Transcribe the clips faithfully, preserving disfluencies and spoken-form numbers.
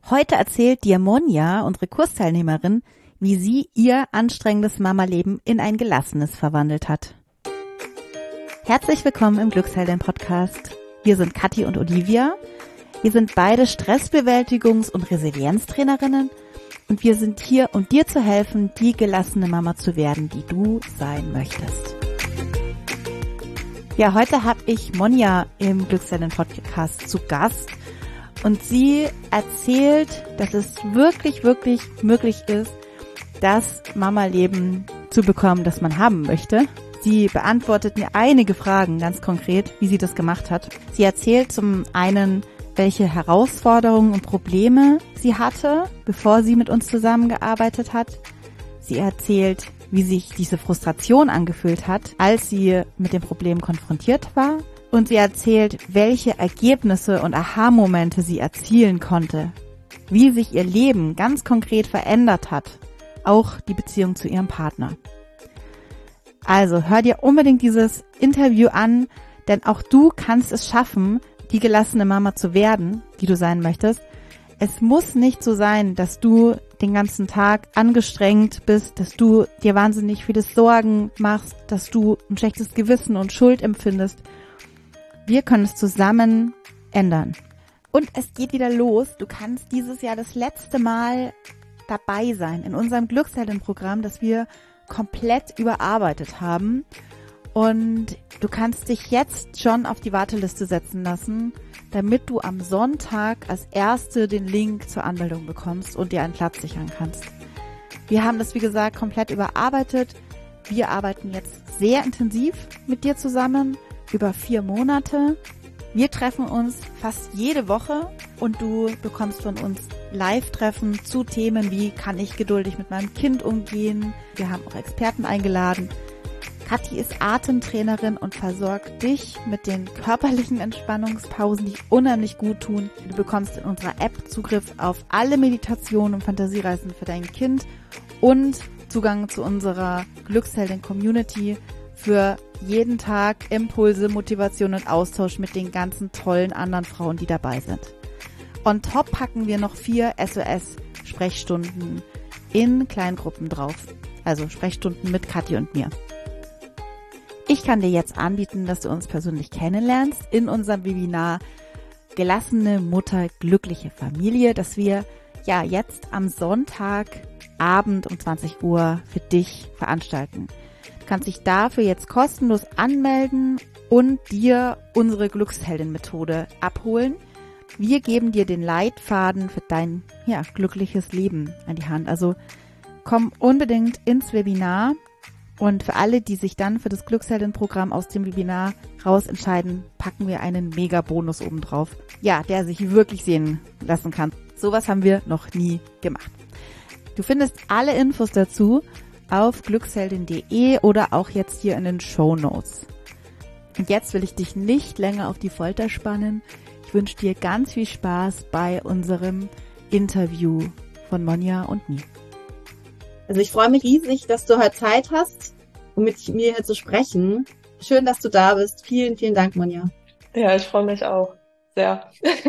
Heute erzählt dir Monja, unsere Kursteilnehmerin, wie sie ihr anstrengendes Mama-Leben in ein gelassenes verwandelt hat. Herzlich willkommen im Glücksheldin-Podcast. Wir sind Kathi und Olivia. Wir sind beide Stressbewältigungs- und Resilienztrainerinnen und wir sind hier, um dir zu helfen, die gelassene Mama zu werden, die du sein möchtest. Ja, heute habe ich Monja im Glücksheldin-Podcast zu Gast und sie erzählt, dass es wirklich, wirklich möglich ist, das Mama-Leben zu bekommen, das man haben möchte. Sie beantwortet mir einige Fragen ganz konkret, wie sie das gemacht hat. Sie erzählt zum einen, welche Herausforderungen und Probleme sie hatte, bevor sie mit uns zusammengearbeitet hat. Sie erzählt, wie sich diese Frustration angefühlt hat, als sie mit dem Problem konfrontiert war. Und sie erzählt, welche Ergebnisse und Aha-Momente sie erzielen konnte, wie sich ihr Leben ganz konkret verändert hat, auch die Beziehung zu ihrem Partner. Also hör dir unbedingt dieses Interview an, denn auch du kannst es schaffen, die gelassene Mama zu werden, die du sein möchtest. Es muss nicht so sein, dass du den ganzen Tag angestrengt bist, dass du dir wahnsinnig viele Sorgen machst, dass du ein schlechtes Gewissen und Schuld empfindest. Wir können es zusammen ändern. Und es geht wieder los. Du kannst dieses Jahr das letzte Mal dabei sein in unserem Glücksheldin-Programm, das wir komplett überarbeitet haben. Und du kannst dich jetzt schon auf die Warteliste setzen lassen, damit du am Sonntag als Erste den Link zur Anmeldung bekommst und dir einen Platz sichern kannst. Wir haben das, wie gesagt, komplett überarbeitet. Wir arbeiten jetzt sehr intensiv mit dir zusammen, über vier Monate. Wir treffen uns fast jede Woche und du bekommst von uns Live-Treffen zu Themen wie, kann ich geduldig mit meinem Kind umgehen? Wir haben auch Experten eingeladen. Kathi ist Atemtrainerin und versorgt dich mit den körperlichen Entspannungspausen, die unheimlich gut tun. Du bekommst in unserer App Zugriff auf alle Meditationen und Fantasiereisen für dein Kind und Zugang zu unserer Glücksheldin-Community für jeden Tag Impulse, Motivation und Austausch mit den ganzen tollen anderen Frauen, die dabei sind. On top packen wir noch vier S O S-Sprechstunden in Kleingruppen drauf. Also Sprechstunden mit Kathi und mir. Ich kann dir jetzt anbieten, dass du uns persönlich kennenlernst in unserem Webinar Gelassene Mutter, glückliche Familie, das wir ja jetzt am Sonntagabend um zwanzig Uhr für dich veranstalten. Du kannst dich dafür jetzt kostenlos anmelden und dir unsere Glücksheldin-Methode abholen. Wir geben dir den Leitfaden für dein ja, glückliches Leben an die Hand. Also komm unbedingt ins Webinar. Und für alle, die sich dann für das Glücksheldin-Programm aus dem Webinar raus entscheiden, packen wir einen Mega-Bonus oben drauf. Ja, der sich wirklich sehen lassen kann. Sowas haben wir noch nie gemacht. Du findest alle Infos dazu auf glücksheldin punkt de oder auch jetzt hier in den Shownotes. Und jetzt will ich dich nicht länger auf die Folter spannen. Ich wünsche dir ganz viel Spaß bei unserem Interview von Monja und mir. Also ich freue mich riesig, dass du heute Zeit hast, um mit mir hier zu sprechen. Schön, dass du da bist. Vielen, vielen Dank, Monja. Ja, ich freue mich auch sehr.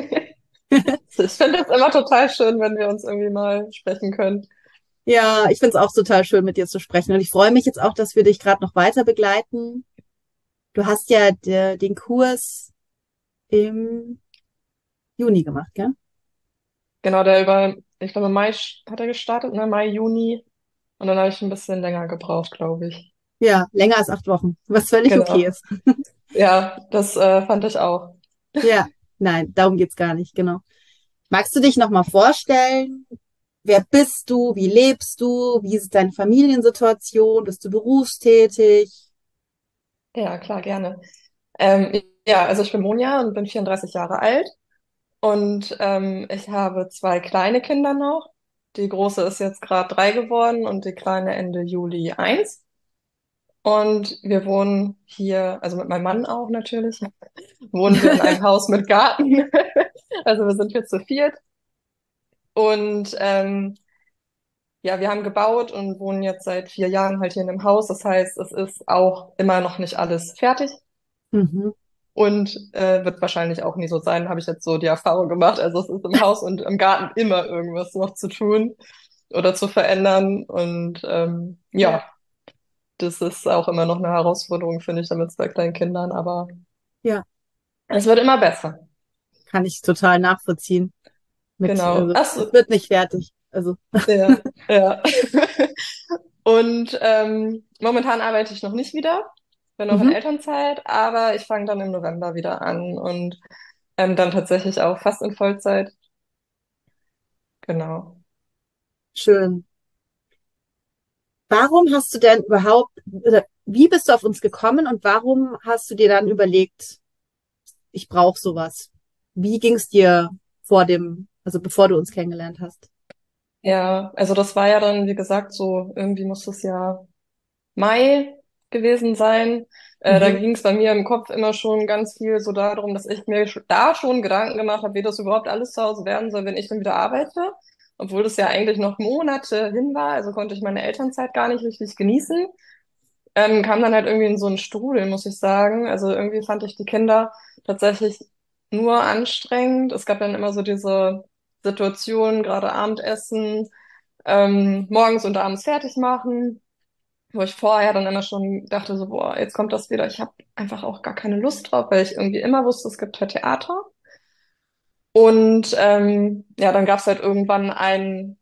Ich finde es immer total schön, wenn wir uns irgendwie mal sprechen können. Ja, ich finde es auch total schön, mit dir zu sprechen. Und ich freue mich jetzt auch, dass wir dich gerade noch weiter begleiten. Du hast ja de, den Kurs im Juni gemacht, gell? Genau, der über, ich glaube, Mai hat er gestartet, ne? Mai, Juni. Und dann habe ich ein bisschen länger gebraucht, glaube ich. Ja, länger als acht Wochen, was völlig Genau. okay ist. Ja, das äh, fand ich auch. Ja, nein, darum geht's gar nicht, genau. Magst du dich nochmal vorstellen? Wer bist du? Wie lebst du? Wie ist deine Familiensituation? Bist du berufstätig? Ja, klar, gerne. Ähm, ja, also ich bin Monja und bin vierunddreißig Jahre alt. Und ähm, ich habe zwei kleine Kinder noch. Die große ist jetzt gerade drei geworden und die kleine Ende Juli eins. Und wir wohnen hier, also mit meinem Mann auch natürlich, wohnen wir in einem Haus mit Garten. Also wir sind hier zu viert. Und ähm, ja, wir haben gebaut und wohnen jetzt seit vier Jahren halt hier in dem Haus. Das heißt, es ist auch immer noch nicht alles fertig. Mhm. Und äh, wird wahrscheinlich auch nie so sein, habe ich jetzt so die Erfahrung gemacht. Also es ist im Haus und im Garten immer irgendwas noch zu tun oder zu verändern. Und ähm, Ja, ja, das ist auch immer noch eine Herausforderung, finde ich, damit bei kleinen Kindern. Aber ja, es wird immer besser. kann ich total nachvollziehen. Mit, Genau. also, Ach es so, wird nicht fertig. Also, ja, ja. Und ähm, momentan arbeite ich noch nicht wieder, bin noch in mhm, Elternzeit, aber ich fange dann im November wieder an und ähm, dann tatsächlich auch fast in Vollzeit. Genau. schön. Warum hast du denn überhaupt, oder wie bist du auf uns gekommen und warum hast du dir dann überlegt, ich brauche sowas? Wie ging es dir vor dem, also bevor du uns kennengelernt hast? Ja, also das war ja dann, wie gesagt, so irgendwie muss es ja Mai gewesen sein. Äh, da Mhm. ging es bei mir im Kopf immer schon ganz viel so darum, dass ich mir sch- da schon Gedanken gemacht habe, wie das überhaupt alles zu Hause werden soll, wenn ich dann wieder arbeite. Obwohl das ja eigentlich noch Monate hin war, also konnte ich meine Elternzeit gar nicht richtig genießen. Ähm, kam dann halt irgendwie in so einen Strudel, muss ich sagen. Also irgendwie fand ich die Kinder tatsächlich nur anstrengend. Es gab dann immer so diese Situation, gerade Abendessen, ähm, morgens und abends fertig machen, wo ich vorher dann immer schon dachte, so, boah, jetzt kommt das wieder. Ich habe einfach auch gar keine Lust drauf, weil ich irgendwie immer wusste, es gibt halt Theater. Und ähm, ja, dann gab es halt irgendwann ein,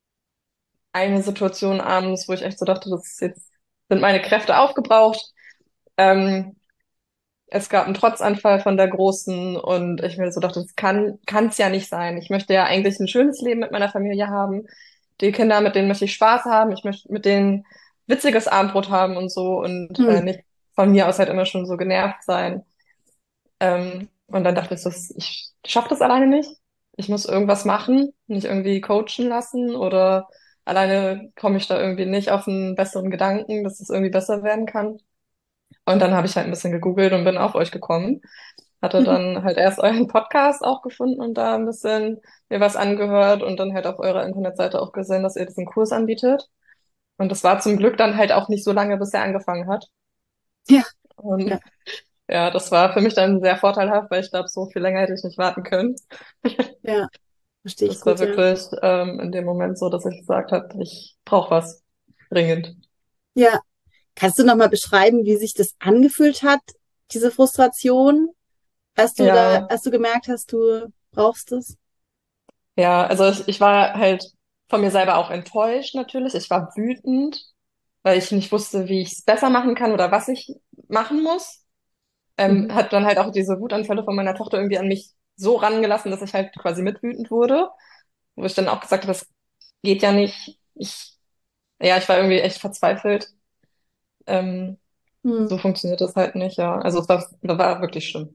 eine Situation abends, wo ich echt so dachte, das ist jetzt sind meine Kräfte aufgebraucht. Ähm, Es gab einen Trotzanfall von der Großen und ich mir so dachte, das kann kann's ja nicht sein. Ich möchte ja eigentlich ein schönes Leben mit meiner Familie haben. Die Kinder, mit denen möchte ich Spaß haben. Ich möchte mit denen witziges Abendbrot haben und so und Hm. äh, nicht von mir aus halt immer schon so genervt sein. Ähm, und dann dachte ich so, ich schaffe das alleine nicht. Ich muss irgendwas machen, mich irgendwie coachen lassen oder alleine komme ich da irgendwie nicht auf einen besseren Gedanken, dass es irgendwie besser werden kann. Und dann habe ich halt ein bisschen gegoogelt und bin auf euch gekommen. Hatte dann halt erst euren Podcast auch gefunden und da ein bisschen mir was angehört und dann halt auf eurer Internetseite auch gesehen, dass ihr diesen Kurs anbietet. Und das war zum Glück dann halt auch nicht so lange, bis er angefangen hat. Ja, Und ja, ja, das war für mich dann sehr vorteilhaft, weil ich glaube, so viel länger hätte ich nicht warten können. ja, verstehe ich Das war gut, ja. wirklich ähm, in dem Moment so, dass ich gesagt habe, ich brauche was dringend. Ja, kannst du noch mal beschreiben, wie sich das angefühlt hat, diese Frustration, als du da, Ja, als du gemerkt hast, du brauchst es? ja, also ich, ich war halt von mir selber auch enttäuscht natürlich. Ich war wütend, weil ich nicht wusste, wie ich es besser machen kann oder was ich machen muss. Ähm, Mhm. hat dann halt auch diese Wutanfälle von meiner Tochter irgendwie an mich so rangelassen, dass ich halt quasi mitwütend wurde, wo ich dann auch gesagt habe, das geht ja nicht. Ich, ja, ich war irgendwie echt verzweifelt. Ähm, Hm. so funktioniert das halt nicht, ja. Also es war, war wirklich schlimm.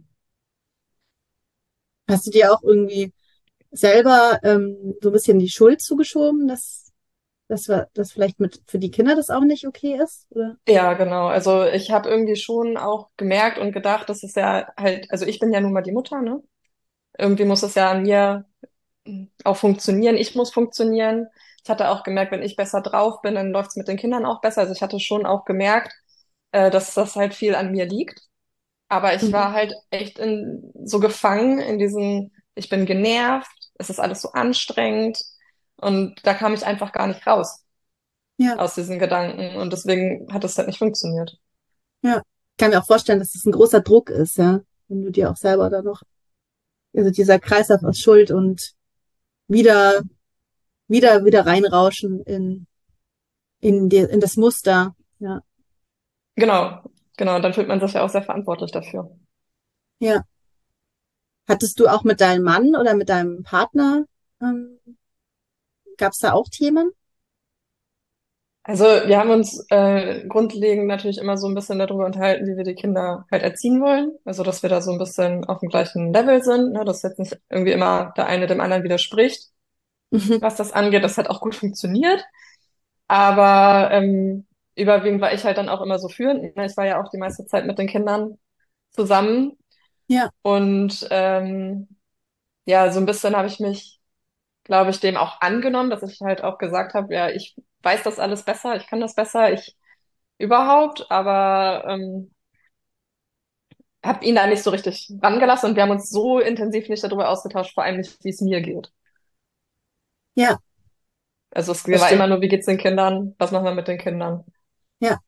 Hast du dir auch irgendwie selber ähm, so ein bisschen die Schuld zugeschoben, dass, dass, wir, dass vielleicht mit für die Kinder das auch nicht okay ist? Oder? Ja, genau. Also ich habe irgendwie schon auch gemerkt und gedacht, dass es ja halt, also ich bin ja nun mal die Mutter, ne? Irgendwie muss es ja an mir auch funktionieren. Ich muss funktionieren. Ich hatte auch gemerkt, wenn ich besser drauf bin, dann läuft es mit den Kindern auch besser. Also ich hatte schon auch gemerkt, äh, dass das halt viel an mir liegt. Aber ich Mhm. war halt echt in, so gefangen in diesen, ich bin genervt, es ist alles so anstrengend und da kam ich einfach gar nicht raus Ja, aus diesen Gedanken und deswegen hat es halt nicht funktioniert. ja. Ich kann mir auch vorstellen, dass das ein großer Druck ist, ja, wenn du dir auch selber da noch, also dieser Kreislauf aus Schuld und wieder, wieder, wieder reinrauschen in, in die, in das Muster. Ja, Genau, genau. Dann fühlt man sich ja auch sehr verantwortlich dafür. ja. Hattest du auch mit deinem Mann oder mit deinem Partner, ähm, gab es da auch Themen? Also wir haben uns äh, grundlegend natürlich immer so ein bisschen darüber unterhalten, wie wir die Kinder halt erziehen wollen. Also dass wir da so ein bisschen auf dem gleichen Level sind, ne? Dass jetzt nicht irgendwie immer der eine dem anderen widerspricht, Mhm. was das angeht. Das hat auch gut funktioniert. Aber ähm, überwiegend war ich halt dann auch immer so führend. Ne? Ich war ja auch die meiste Zeit mit den Kindern zusammen. Ja, Und ähm, ja, so ein bisschen habe ich mich, glaube ich, dem auch angenommen, dass ich halt auch gesagt habe, ja, ich weiß das alles besser, ich kann das besser, ich überhaupt, aber ähm, habe ihn da nicht so richtig rangelassen und wir haben uns so intensiv nicht darüber ausgetauscht, vor allem nicht, wie es mir geht. Ja, Also es war verstehe. immer nur, wie geht's den Kindern, was machen wir mit den Kindern? Ja.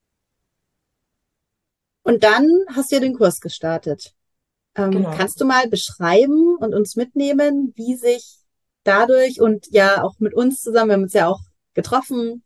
Und dann hast du ja den Kurs gestartet. Ähm, Genau. kannst du mal beschreiben und uns mitnehmen, wie sich dadurch und ja auch mit uns zusammen, wir haben uns ja auch getroffen,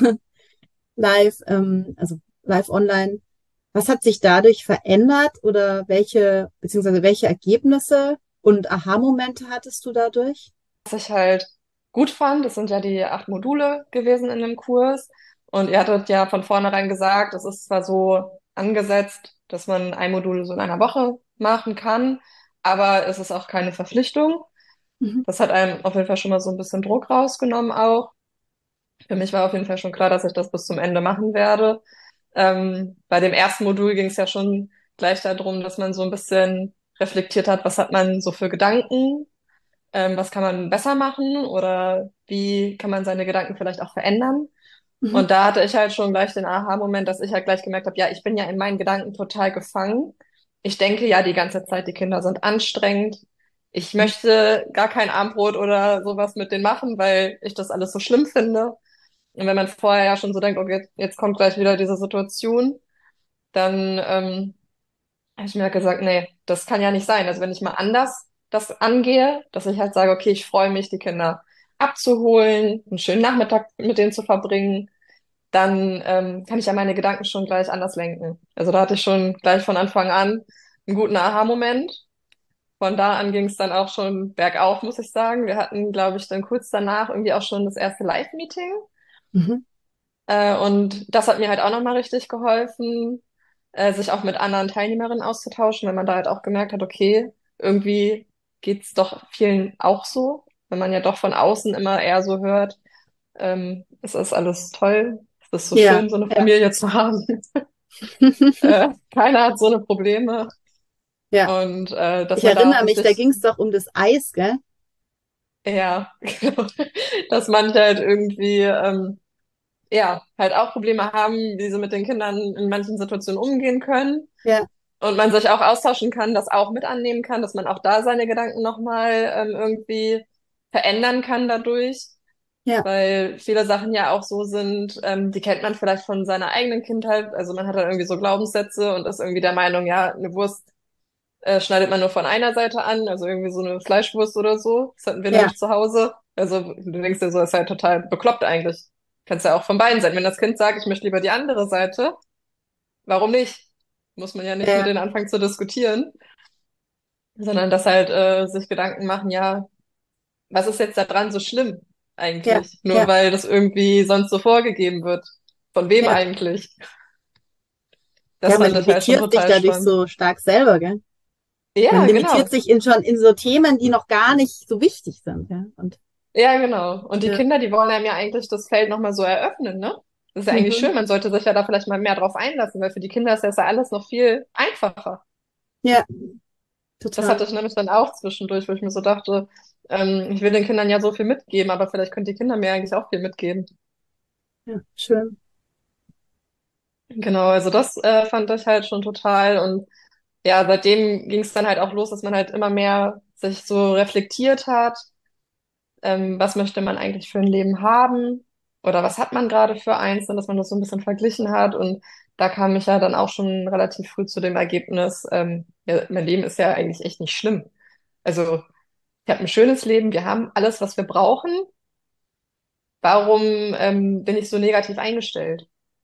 live, ähm, also live online, was hat sich dadurch verändert oder welche, beziehungsweise welche Ergebnisse und Aha-Momente hattest du dadurch? Was ich halt gut fand, das sind ja die acht Module gewesen in dem Kurs. Und ihr hattet ja von vornherein gesagt, es ist zwar so angesetzt, dass man ein Modul so in einer Woche machen kann, aber es ist auch keine Verpflichtung. Mhm. Das hat einem auf jeden Fall schon mal so ein bisschen Druck rausgenommen auch. Für mich war auf jeden Fall schon klar, dass ich das bis zum Ende machen werde. Ähm, bei dem ersten Modul ging es ja schon gleich darum, dass man so ein bisschen reflektiert hat, was hat man so für Gedanken, ähm, was kann man besser machen oder wie kann man seine Gedanken vielleicht auch verändern. Mhm. Und da hatte ich halt schon gleich den Aha-Moment, dass ich halt gleich gemerkt habe, ja, ich bin ja in meinen Gedanken total gefangen. Ich denke ja die ganze Zeit, die Kinder sind anstrengend. Ich möchte gar kein Abendbrot oder sowas mit denen machen, weil ich das alles so schlimm finde. Und wenn man vorher ja schon so denkt, okay, jetzt kommt gleich wieder diese Situation, dann ähm, habe ich mir halt gesagt, nee, das kann ja nicht sein. Also wenn ich mal anders das angehe, dass ich halt sage, okay, ich freue mich, die Kinder abzuholen, einen schönen Nachmittag mit denen zu verbringen, dann ähm, kann ich ja meine Gedanken schon gleich anders lenken. Also da hatte ich schon gleich von Anfang an einen guten Aha-Moment. Von da an ging es dann auch schon bergauf, muss ich sagen. Wir hatten, glaube ich, dann kurz danach irgendwie auch schon das erste Live-Meeting. Mhm. Äh, und das hat mir halt auch nochmal richtig geholfen, äh, sich auch mit anderen Teilnehmerinnen auszutauschen, wenn man da halt auch gemerkt hat, okay, irgendwie geht's doch vielen auch so, wenn man ja doch von außen immer eher so hört, ähm, es ist alles toll, es ist so Ja, schön, so eine ja. Familie zu haben. Äh, keiner hat so eine Probleme. Ja, Und äh, dass ich man da erinnere mich, da richtig, ging es doch um das Eis, gell? ja, genau, dass manche halt irgendwie ähm, ja, halt auch Probleme haben, wie sie mit den Kindern in manchen Situationen umgehen können. Ja, Und man sich auch austauschen kann, das auch mit annehmen kann, dass man auch da seine Gedanken nochmal ähm, irgendwie verändern kann dadurch. ja, Weil viele Sachen ja auch so sind, ähm, die kennt man vielleicht von seiner eigenen Kindheit. Also man hat dann irgendwie so Glaubenssätze und ist irgendwie der Meinung, ja, eine Wurst äh, schneidet man nur von einer Seite an, also irgendwie so eine Fleischwurst oder so. Das hatten wir ja, nämlich zu Hause. Also du denkst dir so, das ist halt total bekloppt eigentlich. Kannst ja auch von beiden sein. Wenn das Kind sagt, ich möchte lieber die andere Seite, warum nicht? Muss man ja nicht mit ja, denen anfangen zu diskutieren, sondern dass halt äh, sich Gedanken machen, ja, was ist jetzt da dran so schlimm ja, eigentlich? Nur ja, weil das irgendwie sonst so vorgegeben wird. Von wem ja. eigentlich? Das Ja, man fand ich halt schon limitiert sich total dadurch spannend. so stark selber, gell? Man Ja, limitiert genau. sich in schon in so Themen, die noch gar nicht so wichtig sind, ja. Und Ja, genau. Und die ja, Kinder, die wollen einem ja eigentlich das Feld nochmal so eröffnen, ne? Das ist ja eigentlich mhm. schön. Man sollte sich ja da vielleicht mal mehr drauf einlassen, weil für die Kinder ist das ja alles noch viel einfacher. Ja, Das total. hatte ich nämlich dann auch zwischendurch, wo ich mir so dachte, ähm, ich will den Kindern ja so viel mitgeben, aber vielleicht können die Kinder mir eigentlich auch viel mitgeben. Ja, schön. Genau, also das äh, fand ich halt schon total. Und ja, seitdem ging es dann halt auch los, dass man halt immer mehr sich so reflektiert hat, ähm, was möchte man eigentlich für ein Leben haben oder was hat man gerade für eins, und dass man das so ein bisschen verglichen hat. Und da kam ich ja dann auch schon relativ früh zu dem Ergebnis, ähm, ja, mein Leben ist ja eigentlich echt nicht schlimm. Also ich habe ein schönes Leben, wir haben alles, was wir brauchen. Warum ähm, bin ich so negativ eingestellt?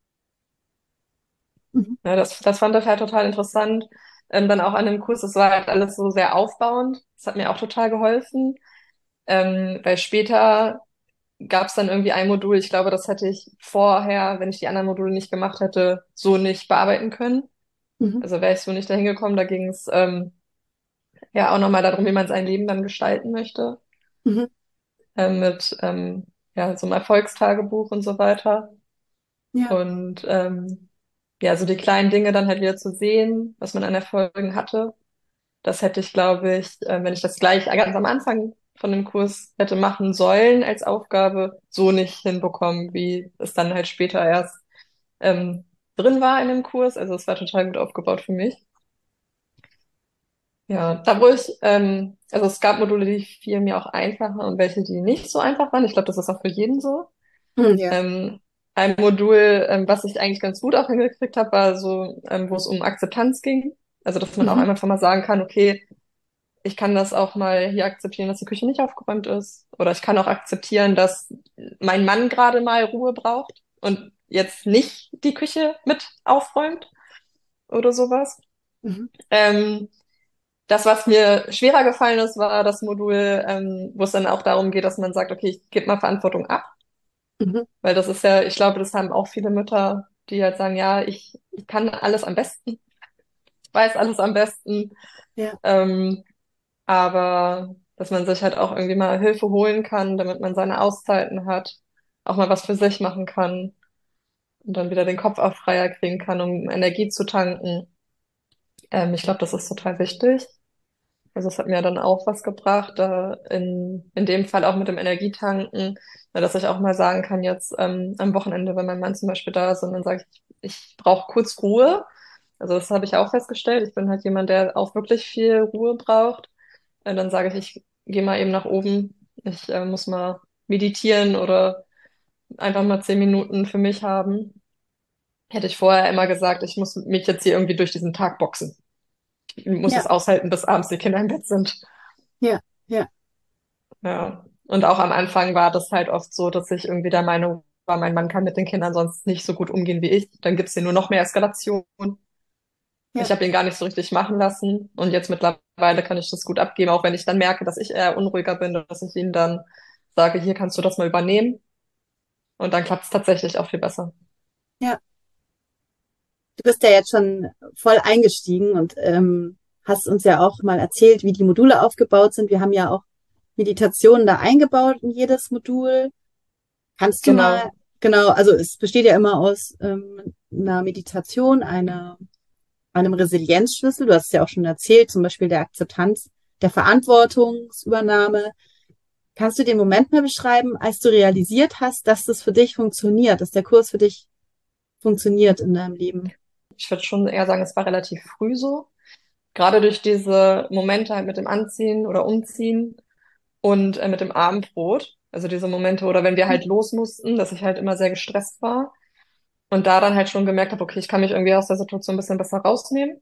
Mhm. Ja, das, das fand ich halt total interessant. Ähm, dann auch an dem Kurs, das war halt alles so sehr aufbauend. Das hat mir auch total geholfen, ähm, weil später gab es dann irgendwie ein Modul, ich glaube, das hätte ich vorher, wenn ich die anderen Module nicht gemacht hätte, so nicht bearbeiten können. Mhm. Also wäre ich so nicht dahin gekommen. Da ging es ähm, ja auch nochmal darum, wie man sein Leben dann gestalten möchte, Mhm. ähm, mit ähm, ja, so einem Erfolgstagebuch und so weiter. Ja, Und ähm, ja, so die kleinen Dinge dann halt wieder zu sehen, was man an Erfolgen hatte. Das hätte ich, glaube ich, äh, wenn ich das gleich ganz am Anfang von dem Kurs hätte machen sollen als Aufgabe, so nicht hinbekommen, wie es dann halt später erst ähm, drin war in dem Kurs. Also es war total gut aufgebaut für mich. Ja, da wo ich, ähm, also es gab Module, die fielen mir auch einfacher und welche, die nicht so einfach waren. Ich glaube, das ist auch für jeden so. Hm, ja. Ähm, ein Modul, ähm, was ich eigentlich ganz gut auch hingekriegt habe, war so, ähm, wo es um Akzeptanz ging. Also, dass man auch Mhm. einfach mal sagen kann, okay, ich kann das auch mal hier akzeptieren, dass die Küche nicht aufgeräumt ist. Oder ich kann auch akzeptieren, dass mein Mann gerade mal Ruhe braucht und jetzt nicht die Küche mit aufräumt oder sowas. Mhm. Ähm, Das, was mir schwerer gefallen ist, war das Modul, ähm, wo es dann auch darum geht, dass man sagt, okay, ich gebe mal Verantwortung ab. Mhm. Weil das ist ja, ich glaube, das haben auch viele Mütter, die halt sagen, ja, ich, ich kann alles am besten, ich weiß alles am besten. Ja. Ähm, aber dass man sich halt auch irgendwie mal Hilfe holen kann, damit man seine Auszeiten hat, auch mal was für sich machen kann und dann wieder den Kopf auch freier kriegen kann, um Energie zu tanken. Ähm, ich glaube, das ist total wichtig. Also es hat mir dann auch was gebracht, da in, in dem Fall auch mit dem Energietanken, na, dass ich auch mal sagen kann, jetzt ähm, am Wochenende, wenn mein Mann zum Beispiel da ist und dann sage ich, ich brauche kurz Ruhe. Also das habe ich auch festgestellt. Ich bin halt jemand, der auch wirklich viel Ruhe braucht. Und dann sage ich, ich gehe mal eben nach oben. Ich äh, muss mal meditieren oder einfach mal zehn Minuten für mich haben. Hätte ich vorher immer gesagt, ich muss mich jetzt hier irgendwie durch diesen Tag boxen. Ich muss es Ja. aushalten, bis abends die Kinder im Bett sind. Ja. Ja. Ja. Und auch am Anfang war das halt oft so, dass ich irgendwie der Meinung war, mein Mann kann mit den Kindern sonst nicht so gut umgehen wie ich. Dann gibt's hier nur noch mehr Eskalation. Ich Ja. habe ihn gar nicht so richtig machen lassen. Und jetzt mittlerweile kann ich das gut abgeben, auch wenn ich dann merke, dass ich eher unruhiger bin, dass ich ihm dann sage, hier kannst du das mal übernehmen. Und dann klappt's tatsächlich auch viel besser. Ja. Du bist ja jetzt schon voll eingestiegen und ähm, hast uns ja auch mal erzählt, wie die Module aufgebaut sind. Wir haben ja auch Meditationen da eingebaut in jedes Modul. Kannst du mal, Genau. genau, also es besteht ja immer aus ähm, einer Meditation, einer, einem Resilienzschlüssel. Du hast es ja auch schon erzählt, zum Beispiel der Akzeptanz, der Verantwortungsübernahme. Kannst du den Moment mal beschreiben, als du realisiert hast, dass das für dich funktioniert, dass der Kurs für dich funktioniert in deinem Leben? Ich würde schon eher sagen, es war relativ früh so. Gerade durch diese Momente halt mit dem Anziehen oder Umziehen und äh, mit dem Abendbrot. Also diese Momente, oder wenn wir halt los mussten, dass ich halt immer sehr gestresst war und da dann halt schon gemerkt habe, okay, ich kann mich irgendwie aus der Situation ein bisschen besser rausnehmen.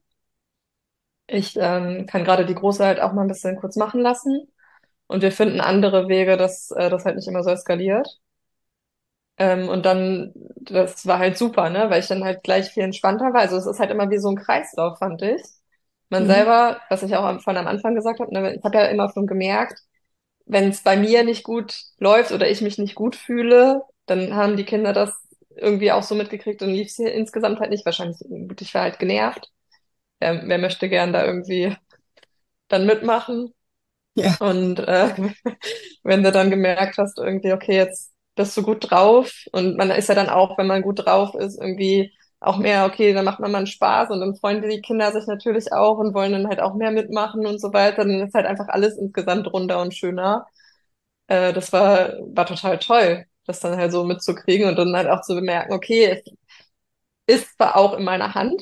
Ich ähm, kann gerade die Große halt auch mal ein bisschen kurz machen lassen und wir finden andere Wege, dass äh, das halt nicht immer so eskaliert. Ähm, und dann, das war halt super, ne, weil ich dann halt gleich viel entspannter war. Also es ist halt immer wie so ein Kreislauf, fand ich. Man Mhm. selber, was ich auch am- von am Anfang gesagt habe, ne, ich habe ja immer schon gemerkt, wenn es bei mir nicht gut läuft oder ich mich nicht gut fühle, dann haben die Kinder das irgendwie auch so mitgekriegt und lief es hier insgesamt halt nicht. Wahrscheinlich, gut, ich war halt genervt. Ähm, wer möchte gern da irgendwie dann mitmachen? Ja. Und äh, wenn du dann gemerkt hast, irgendwie, okay, jetzt bist du gut drauf und man ist ja dann auch, wenn man gut drauf ist, irgendwie auch mehr, okay, dann macht man mal einen Spaß und dann freuen die Kinder sich natürlich auch und wollen dann halt auch mehr mitmachen und so weiter. Dann ist halt einfach alles insgesamt runder und schöner. Äh, das war, war total toll, das dann halt so mitzukriegen und dann halt auch zu bemerken, okay, es ist zwar auch in meiner Hand,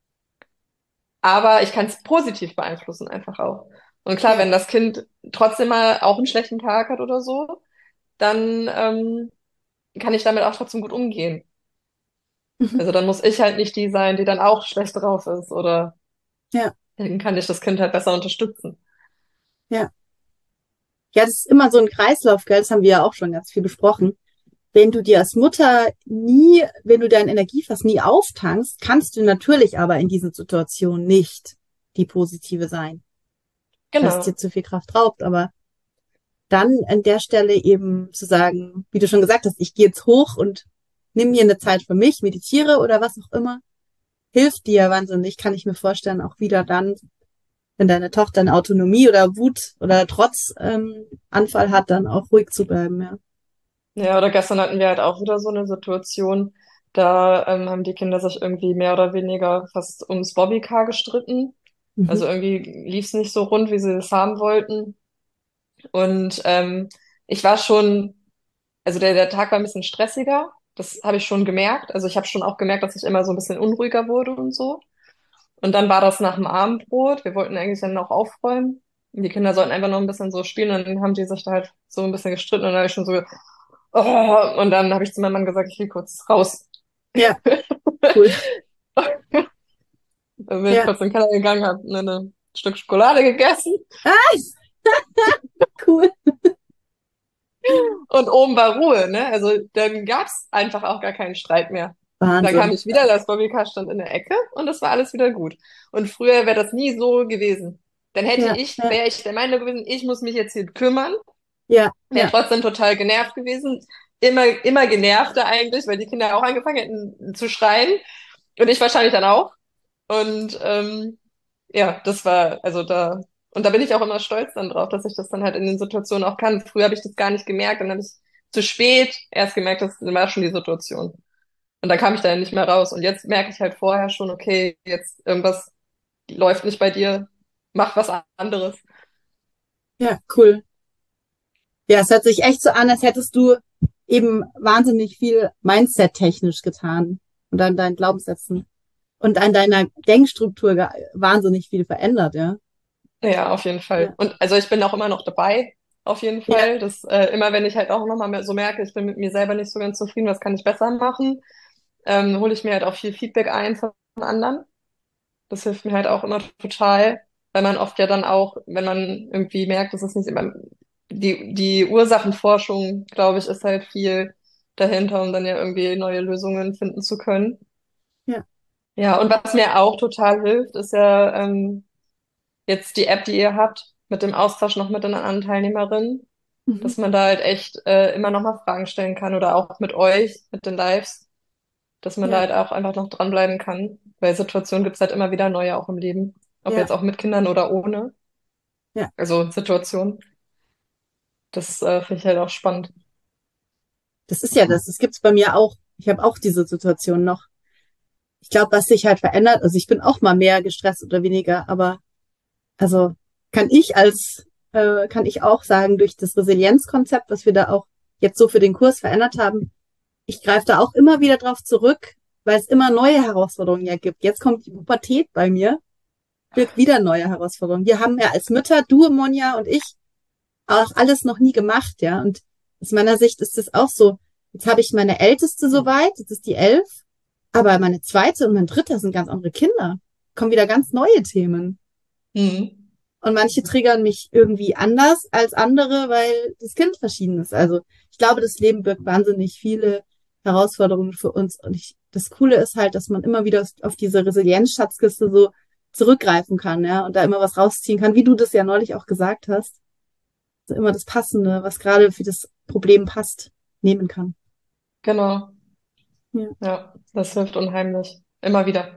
aber ich kann es positiv beeinflussen einfach auch. Und klar, Ja. wenn das Kind trotzdem mal auch einen schlechten Tag hat oder so, dann ähm, kann ich damit auch trotzdem gut umgehen. Mhm. Also dann muss ich halt nicht die sein, die dann auch schlecht drauf ist oder Ja. dann kann ich das Kind halt besser unterstützen. Ja. Ja, das ist immer so ein Kreislauf, gell? Das haben wir ja auch schon ganz viel besprochen. Wenn du dir als Mutter nie, wenn du dein Energiefass nie auftankst, kannst du natürlich aber in diesen Situationen nicht die positive sein, weil es dir Genau. zu viel Kraft raubt. Aber dann an der Stelle eben zu sagen, wie du schon gesagt hast, ich gehe jetzt hoch und nimm mir eine Zeit für mich, meditiere oder was auch immer, hilft dir wahnsinnig, kann ich mir vorstellen, auch wieder dann, wenn deine Tochter eine Autonomie oder Wut oder Trotz ähm, Anfall hat, dann auch ruhig zu bleiben, ja. Ja, oder gestern hatten wir halt auch wieder so eine Situation, da ähm, haben die Kinder sich irgendwie mehr oder weniger fast ums Bobbycar gestritten. Mhm. Also irgendwie lief es nicht so rund, wie sie es haben wollten. Und ähm, ich war schon, also der, der Tag war ein bisschen stressiger. Das habe ich schon gemerkt. Also ich habe schon auch gemerkt, dass ich immer so ein bisschen unruhiger wurde und so. Und dann war das nach dem Abendbrot. Wir wollten eigentlich dann noch aufräumen. Und die Kinder sollten einfach noch ein bisschen so spielen. Und dann haben die sich da halt so ein bisschen gestritten. Und dann habe ich schon so, oh, und dann habe ich zu meinem Mann gesagt, ich will kurz raus. Ja, cool. Dann bin ich Ja. kurz in den Keller gegangen, habe ne, ne, ein Stück Schokolade gegessen. Ah, cool. Und oben war Ruhe, ne? Also dann gab's einfach auch gar keinen Streit mehr. Dann kam Wahnsinn. ich wieder, das Bobbycar stand in der Ecke und es war alles wieder gut. Und früher wäre das nie so gewesen. Dann hätte Ja, ich, ja, wäre ich der Meinung gewesen, ich muss mich jetzt hier kümmern. ja, Wäre ja, trotzdem total genervt gewesen. Immer, immer genervter eigentlich, weil die Kinder auch angefangen hätten zu schreien. Und ich wahrscheinlich dann auch. Und ähm, ja, das war, also da, und da bin ich auch immer stolz dann drauf, dass ich das dann halt in den Situationen auch kann. Früher habe ich das gar nicht gemerkt, dann habe ich zu spät erst gemerkt, das war schon die Situation. Und dann kam ich da nicht mehr raus. Und jetzt merke ich halt vorher schon, okay, jetzt irgendwas läuft nicht bei dir, mach was anderes. ja, cool. Ja, es hört sich echt so an, als hättest du eben wahnsinnig viel Mindset-technisch getan und an deinen Glaubenssätzen und an deiner Denkstruktur ge- wahnsinnig viel verändert, ja. Ja, auf jeden Fall. Ja, Und also ich bin auch immer noch dabei, auf jeden ja, Fall. Das, äh, immer wenn ich halt auch nochmal mehr so merke, ich bin mit mir selber nicht so ganz zufrieden, was kann ich besser machen, ähm, hole ich mir halt auch viel Feedback ein von anderen. Das hilft mir halt auch immer total, weil man oft ja dann auch, wenn man irgendwie merkt, das ist nicht immer, die, die Ursachenforschung, glaube ich, ist halt viel dahinter, um dann ja irgendwie neue Lösungen finden zu können. ja. Ja, und was mir auch total hilft, ist ja ähm, jetzt die App, die ihr habt, mit dem Austausch noch mit den anderen Teilnehmerinnen, Mhm. dass man da halt echt äh, immer noch mal Fragen stellen kann oder auch mit euch, mit den Lives, dass man da Ja, halt auch einfach noch dranbleiben kann, weil Situationen gibt's halt immer wieder neue auch im Leben, ob ja, jetzt auch mit Kindern oder ohne, ja. also Situationen. Das äh, finde ich halt auch spannend. Das ist ja das. Das gibt's bei mir auch. Ich habe auch diese Situation noch. Ich glaube, was sich halt verändert, also ich bin auch mal mehr gestresst oder weniger, aber also kann ich als, äh, kann ich auch sagen, durch das Resilienzkonzept, was wir da auch jetzt so für den Kurs verändert haben, ich greife da auch immer wieder drauf zurück, weil es immer neue Herausforderungen ja gibt. Jetzt kommt die Pubertät bei mir, birgt wieder neue Herausforderungen. Wir haben ja als Mütter, du, Monja und ich, auch alles noch nie gemacht, ja. Und aus meiner Sicht ist es auch so. Jetzt habe ich meine Älteste soweit, jetzt ist die elf, aber meine zweite und mein dritter sind ganz andere Kinder. Kommen wieder ganz neue Themen. Mhm. Und manche triggern mich irgendwie anders als andere, weil das Kind verschieden ist. Also ich glaube, das Leben birgt wahnsinnig viele Herausforderungen für uns. Und ich, das Coole ist halt, dass man immer wieder auf diese Resilienzschatzkiste so zurückgreifen kann, ja, und da immer was rausziehen kann, wie du das ja neulich auch gesagt hast. Also immer das Passende, was gerade für das Problem passt, nehmen kann. Genau. Ja. Ja, das hilft unheimlich. Immer wieder.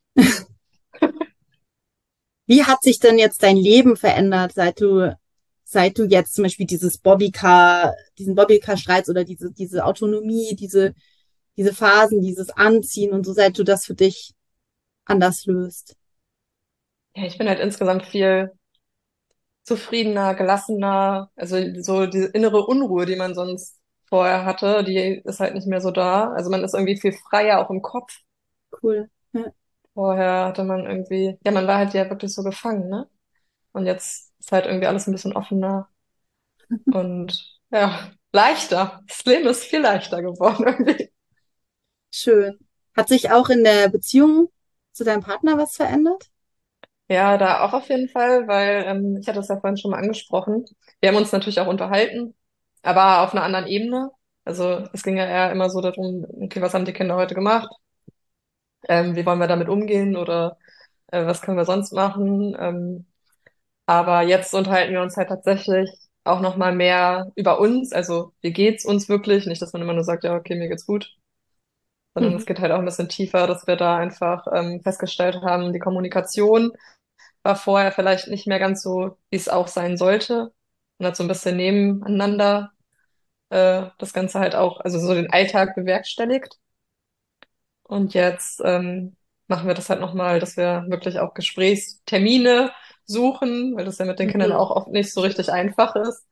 Wie hat sich denn jetzt dein Leben verändert, seit du, seit du jetzt zum Beispiel dieses Bobbycar, diesen Bobbycar-Streits oder diese, diese Autonomie, diese, diese Phasen, dieses Anziehen und so, seit du das für dich anders löst? Ja, ich bin halt insgesamt viel zufriedener, gelassener. Also so diese innere Unruhe, die man sonst vorher hatte, die ist halt nicht mehr so da. Also man ist irgendwie viel freier auch im Kopf. Cool. Ja, Vorher hatte man irgendwie, ja, man war halt ja wirklich so gefangen, ne? Und jetzt ist halt irgendwie alles ein bisschen offener und ja, leichter. Das Leben ist viel leichter geworden irgendwie. schön. Hat sich auch in der Beziehung zu deinem Partner was verändert? Ja, da auch auf jeden Fall, weil ähm, ich hatte es ja vorhin schon mal angesprochen. Wir haben uns natürlich auch unterhalten, aber auf einer anderen Ebene. Also es ging ja eher immer so darum, okay, was haben die Kinder heute gemacht? Ähm, wie wollen wir damit umgehen oder äh, was können wir sonst machen? Ähm, aber jetzt unterhalten wir uns halt tatsächlich auch noch mal mehr über uns. Also wie geht's uns wirklich? Nicht, dass man immer nur sagt, ja, okay, mir geht's gut, sondern Mhm. es geht halt auch ein bisschen tiefer, dass wir da einfach ähm, festgestellt haben, die Kommunikation war vorher vielleicht nicht mehr ganz so, wie es auch sein sollte. Und hat so ein bisschen nebeneinander äh, das Ganze halt auch, also so den Alltag bewerkstelligt. Und jetzt ähm, machen wir das halt nochmal, dass wir wirklich auch Gesprächstermine suchen, weil das ja mit den Kindern Mhm. auch oft nicht so richtig einfach ist.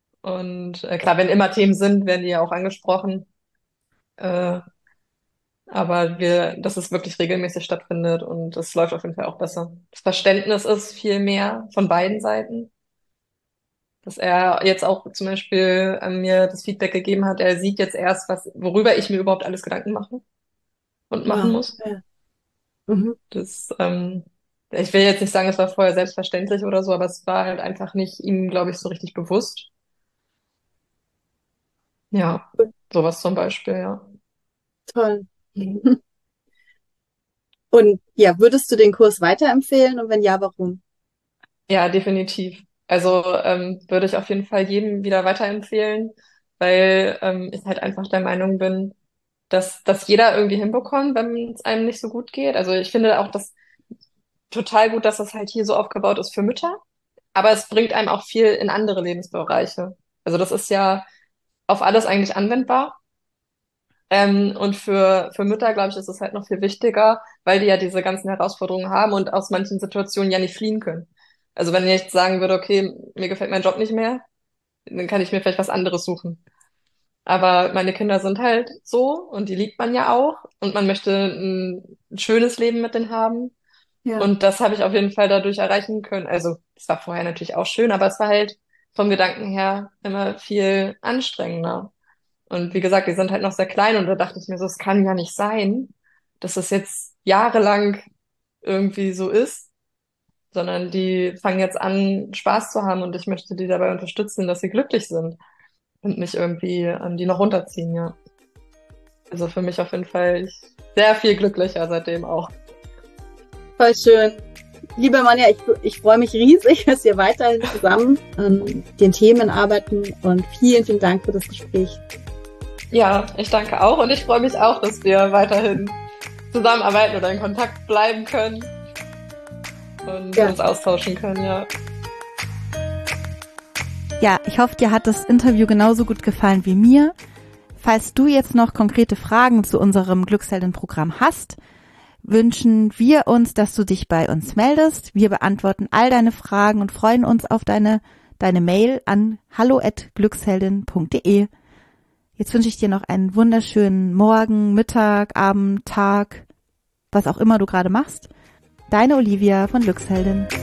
Und äh, klar, wenn immer Themen sind, werden die ja auch angesprochen. Äh, Aber wir, dass es wirklich regelmäßig stattfindet und es läuft auf jeden Fall auch besser. Das Verständnis ist viel mehr von beiden Seiten. Dass er jetzt auch zum Beispiel an mir das Feedback gegeben hat, er sieht jetzt erst, was, worüber ich mir überhaupt alles Gedanken mache und machen Ja. muss. Ja. Mhm. Das, ähm, ich will jetzt nicht sagen, es war vorher selbstverständlich oder so, aber es war halt einfach nicht ihm, glaube ich, so richtig bewusst. Ja, sowas zum Beispiel, ja. Toll. Und ja, würdest du den Kurs weiterempfehlen und wenn ja, warum? Ja, definitiv. Also ähm, würde ich auf jeden Fall jedem wieder weiterempfehlen, weil ähm, ich halt einfach der Meinung bin, dass dass jeder irgendwie hinbekommt, wenn es einem nicht so gut geht. Also ich finde auch das total gut, dass das halt hier so aufgebaut ist für Mütter, aber es bringt einem auch viel in andere Lebensbereiche. Also das ist ja auf alles eigentlich anwendbar. Ähm, und für, für Mütter, glaube ich, ist es halt noch viel wichtiger, weil die ja diese ganzen Herausforderungen haben und aus manchen Situationen ja nicht fliehen können. Also wenn ich jetzt sagen würde, okay, mir gefällt mein Job nicht mehr, dann kann ich mir vielleicht was anderes suchen. Aber meine Kinder sind halt so und die liebt man ja auch und man möchte ein schönes Leben mit denen haben. Ja. Und das habe ich auf jeden Fall dadurch erreichen können. Also es war vorher natürlich auch schön, aber es war halt vom Gedanken her immer viel anstrengender. Und wie gesagt, die sind halt noch sehr klein und da dachte ich mir so, es kann ja nicht sein, dass das jetzt jahrelang irgendwie so ist, sondern die fangen jetzt an, Spaß zu haben und ich möchte die dabei unterstützen, dass sie glücklich sind und nicht irgendwie ähm, die noch runterziehen, ja. Also für mich auf jeden Fall sehr viel glücklicher seitdem auch. Voll schön. Liebe Manja, ich, ich freue mich riesig, dass wir weiterhin zusammen an den Themen arbeiten und vielen, vielen Dank für das Gespräch. Ja, ich danke auch und ich freue mich auch, dass wir weiterhin zusammenarbeiten oder in Kontakt bleiben können und Ja. uns austauschen können, ja. Ja, ich hoffe, dir hat das Interview genauso gut gefallen wie mir. Falls du jetzt noch konkrete Fragen zu unserem Glückshelden-Programm hast, wünschen wir uns, dass du dich bei uns meldest. Wir beantworten all deine Fragen und freuen uns auf deine, deine Mail an hallo at glücksheldin punkt de. Jetzt wünsche ich dir noch einen wunderschönen Morgen, Mittag, Abend, Tag, was auch immer du gerade machst. Deine Olivia von Glücksheldin.